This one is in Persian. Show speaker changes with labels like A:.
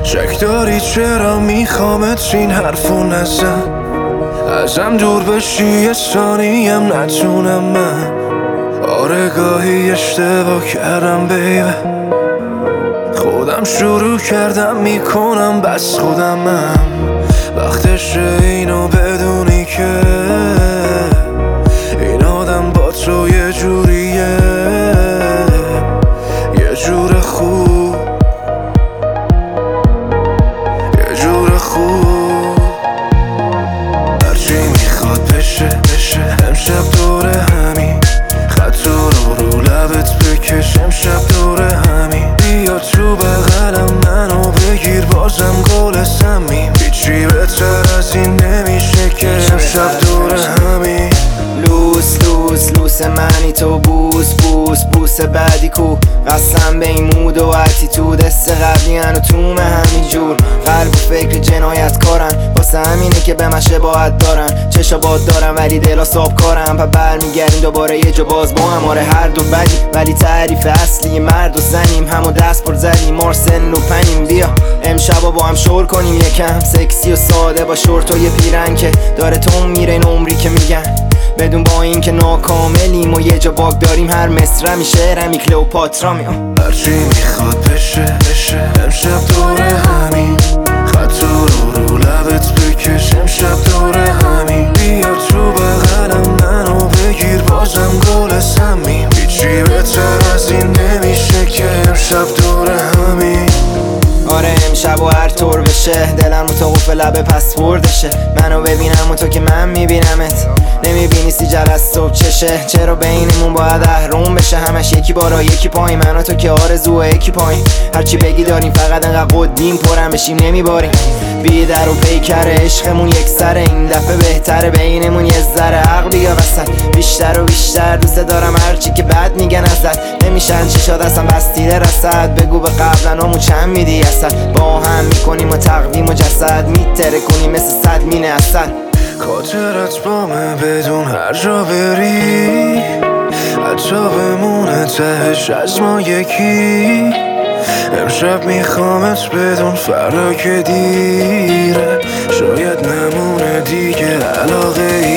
A: شک داری چرا میخوامت این حرفو نزن، ازم دور بشی یه ثانیم نتونم من. آره گاهی اشتباه کردم بیبه، خودم شروع کردم میکنم بس خودمم. وقتشه اینو بدونی که این آدم با تو یه جوریه، یه جور خوب، یه جور خوب. هرچی میخواد بشه امشب دوره همین، خط رو لبت بکش امشب دوره همین. بیا تو بغلم منو بگیر بازم گل سمیم، هیچی بهتر از این نمیشه که امشب دوره همین.
B: لوس منی تو بوس بعدی کو، قسم به این مود و اتیتود است قبلی هنو تومه همین جور. قلب و فکر جنایت کارن، واسه همینه که به من شباهت دارن. چشا باد دارم ولی دلا ساب کارم، پا برمیگردیم دوباره یه جا باز با هم. آره هر دو بدی ولی تعریف اصلی مرد و زنیم، همو دست پر زدیم مارسن و پنیم. بیا امشبا با هم شور کنیم یکم، سکسی و ساده با شورت و یه پیرن که داره تو میره این عمری که میگن. بدون با این که ناکاملیم و یه جا باگ داریم، هر مصرمی شعرمی کلئوپاترا میام.
A: هرچی میخواد بشه امشب دوره همین، خط رو لبت بکش امشب دوره همین. بیا تو بغلم منو بگیر بازم گل سمیم، هیچی بهتر از این نمیشه که امشب دوره همین.
B: آره امشب و هر طور بشه دلم رو تا قفل لبه پسوردشه. منو ببینم و تو که من میبینمت، نمیبینی سیجل از صبح چشه. چرا بینمون باید اهرم بشه، همش یکی بالا یکی پایین، من و تو که آرزو یکی پایین. هرچی بگی داریم فقط انقدر قدیم پرم بشیم نمیباریم. بی در و پیکر عشقمون یک سره، این دفعه بهتره بینمون یه ذره عقل بیا وسط. بیشتر و بیشتر دوست دارم هرچی که بد میگن ازت، نمیشن چی شد اصلا بستیده رسد. بگو به قبلنامو چند میدی اصلا، با هم میکنیم و تقویم و جسد میتره کنیم مثل صد مینه اصل.
A: خاطرت بامه بدون هر جا بری، حتی بمونه تهش از ما یکی. امشب میخوامت بدون فردا که دیره، شاید نمونه دیگه علاقه